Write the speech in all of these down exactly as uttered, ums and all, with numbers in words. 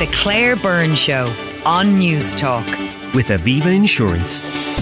The Claire Byrne Show on News Talk. With Aviva Insurance.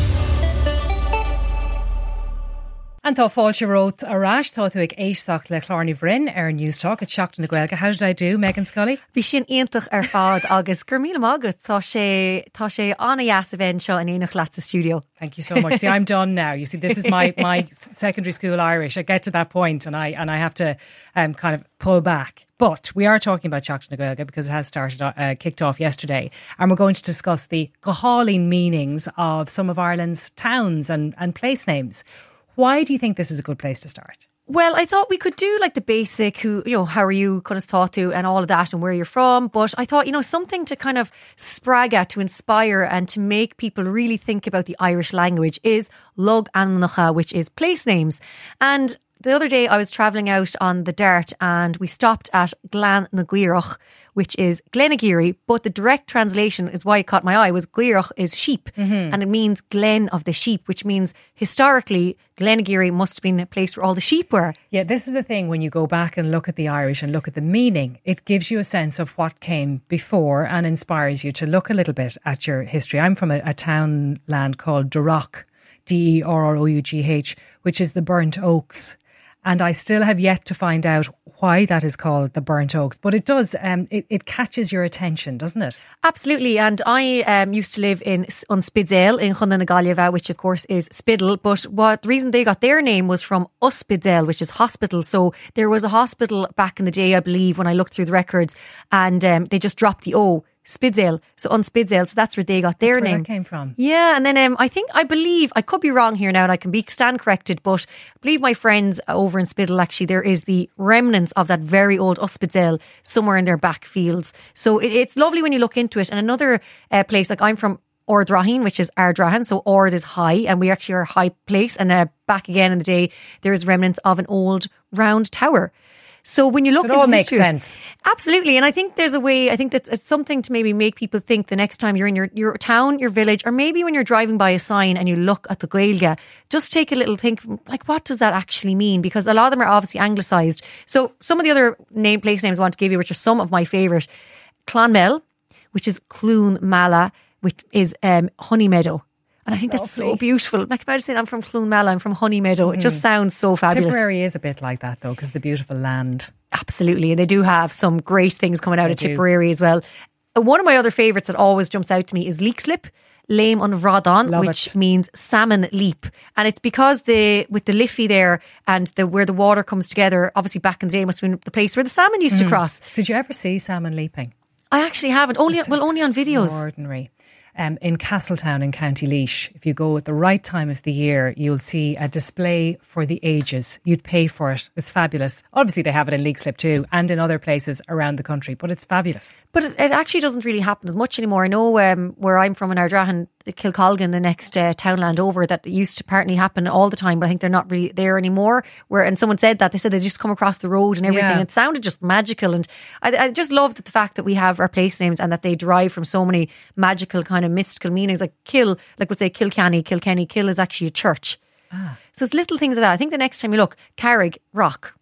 And tá fáilte rót arás tá tú ag éisteach le Clárni Bhrinn ar News Talk at Seachtain na Gaeilge. How did I do, Megan Scully? Bhí sin iontach ar fád agus gur míle mágad tá sé tá sé anna jaas a bhein seo in éanach leat sa studio. Thank you so much. See, I'm done now. You see, this is my, my secondary school Irish. I get to that point and I and I have to um, kind of pull back. But we are talking about Seachtain na Gaeilge because it has started, uh, kicked off yesterday. And we're going to discuss the Gaháilín meanings of some of Ireland's towns and, and place names. Why do you think this is a good place to start? Well, I thought we could do like the basic, who, you know, how are you, kind of thought to, and all of that, and where you're from. But I thought, you know, something to kind of sprag at, to inspire and to make people really think about the Irish language is Lug Annacha, which is place names. And the other day I was travelling out on the Dart and we stopped at Glan na Gaoirich, which is Glenageary, but the direct translation is why it caught my eye was Gaoirich is sheep, mm-hmm. and it means Glen of the sheep, which means historically Glenageary must have been a place where all the sheep were. Yeah, this is the thing when you go back and look at the Irish and look at the meaning, it gives you a sense of what came before and inspires you to look a little bit at your history. I'm from a, a townland called Durroch, D E R R O U G H, which is the Burnt Oaks. And I still have yet to find out why that is called the Burnt Oaks. But it does, um, it, it catches your attention, doesn't it? Absolutely. And I um, used to live in on Spiddale in Chonda na Gaillimhe, which of course is Spiddle. But what the reason they got their name was from Uspidel, which is hospital. So there was a hospital back in the day, I believe, when I looked through the records, and um, they just dropped the O. Spiddale, so on Spiddale, so that's where they got their that's where name. That came from. Yeah, and then um, I think, I believe, I could be wrong here now and I can be stand corrected, but I believe my friends over in Spiddale, actually, there is the remnants of that very old Uspidale somewhere in their back fields. So it, it's lovely when you look into it. And another uh, place, like I'm from Ardrahan, which is Ardrahan, so Ord is high, and we actually are a high place. And uh, back again in the day, there is remnants of an old round tower. So when you look so it into all makes history, sense. Absolutely. And I think there's a way, I think that's it's something to maybe make people think the next time you're in your, your town, your village, or maybe when you're driving by a sign and you look at the Gaeilge, just take a little think, like, what does that actually mean? Because a lot of them are obviously anglicised. So some of the other name place names I want to give you, which are some of my favourite, Clonmel, which is Clún Mala, which is um, Honey Meadow. And I think that's Lovely. So beautiful. Like, imagine saying I'm from Clonmel, I'm from Honey Meadow. Mm-hmm. It just sounds so fabulous. Tipperary is a bit like that though, because the beautiful land. Absolutely. And they do have some great things coming out they of do. Tipperary as well. One of my other favourites that always jumps out to me is Leekslip, Lame on Vradon, Love which it. means salmon leap. And it's because the with the Liffey there and the where the water comes together, obviously back in the day must have been the place where the salmon used mm. to cross. Did you ever see salmon leaping? I actually haven't. Only it's well, only on videos. Extraordinary. Um, in Castletown in County Laois, if you go at the right time of the year, you'll see a display for the ages. You'd pay for it. It's fabulous. Obviously, they have it in Leekslip too and in other places around the country, but it's fabulous. But it, it actually doesn't really happen as much anymore. I know um, where I'm from in Ardrahan, Kilcolgan, the next uh, townland over, that used to apparently happen all the time, but I think they're not really there anymore. Where and someone said that they said they just come across the road and everything. Yeah. It sounded just magical, and I, I just loved the fact that we have our place names and that they derive from so many magical kind of mystical meanings. Like Kill, like we'd say Kilkenny, Kilkenny, Kill is actually a church. Ah. So it's little things like that. I think the next time you look, Carrig, rock.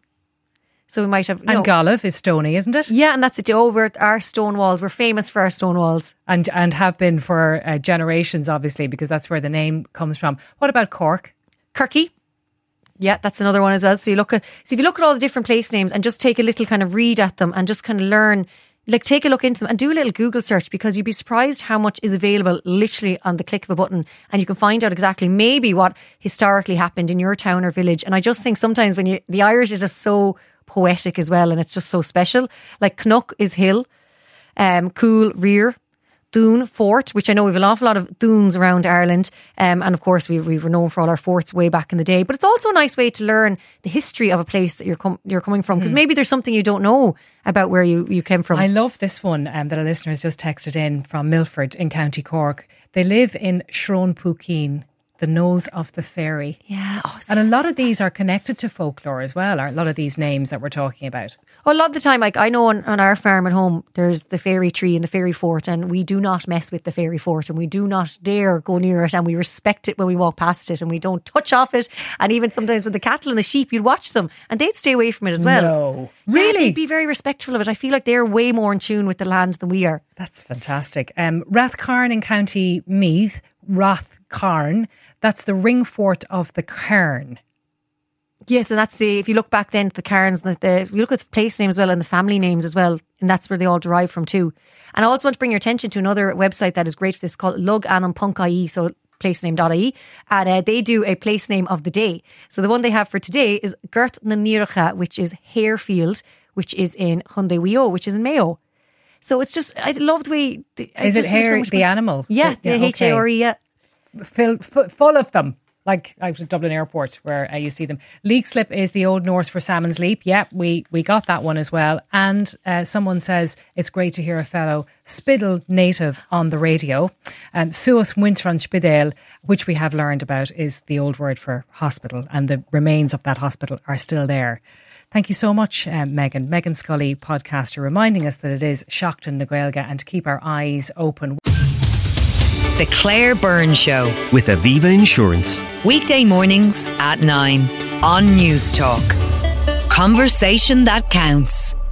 So we might have... You and know, Gallup is stony, isn't it? Yeah, and that's it. Oh, we're our stone walls. We're famous for our stone walls. And and have been for uh, generations, obviously, because that's where the name comes from. What about Cork? Kirky. Yeah, that's another one as well. So you look at... So if you look at all the different place names and just take a little kind of read at them and just kind of learn... Like, take a look into them and do a little Google search, because you'd be surprised how much is available literally on the click of a button, and you can find out exactly maybe what historically happened in your town or village. And I just think sometimes when you... The Irish is just so... poetic as well, and it's just so special. Like Knock is hill, um, Cool, rear, Dune, fort, which I know we have an awful lot of dunes around Ireland, um, and of course we, we were known for all our forts way back in the day, but it's also a nice way to learn the history of a place that you're, com- you're coming from, because mm. maybe there's something you don't know about where you, you came from. I love this one um, that a listener has just texted in from Milford in County Cork. They live in Shronepookeen, the nose of the fairy. Yeah. Oh, and a lot of these are connected to folklore as well, are a lot of these names that we're talking about. Well, a lot of the time, like I know on, on our farm at home, there's the fairy tree and the fairy fort, and we do not mess with the fairy fort, and we do not dare go near it, and we respect it when we walk past it, and we don't touch off it. And even sometimes with the cattle and the sheep, you'd watch them and they'd stay away from it as well. No. Yeah, Really? they'd be very respectful of it. I feel like they're way more in tune with the land than we are. That's fantastic. Um, Rathcarn in County Meath, Rathcarn, that's the ring fort of the Cairn. Yes, and that's the, if you look back then to the Cairns, the, the, if you look at the place names as well and the family names as well, and that's where they all derive from too. And I also want to bring your attention to another website that is great for this called Lug Anam Punk dot I E, so placename dot I E, and uh, they do a place name of the day. So the one they have for today is Gert na Níocha, which is Harefield, which is in Chunde Wio, which is in Mayo. So it's just, I love the way... The, Is it hare, the animal? Yeah, the, yeah, H A R E, yeah. Full, full of them. Like out of Dublin Airport where uh, you see them. Leek slip is the Old Norse for salmon's leap. Yeah, we, we got that one as well. And uh, someone says it's great to hear a fellow Spiddle native on the radio. And Suos Wintran Spidel, which we have learned about, is the old word for hospital. And the remains of that hospital are still there. Thank you so much, uh, Megan. Megan Scully, podcaster, reminding us that it is Seachtain na Gaeilge and to keep our eyes open. The Claire Byrne Show. With Aviva Insurance. Weekday mornings at nine on News Talk. Conversation that counts.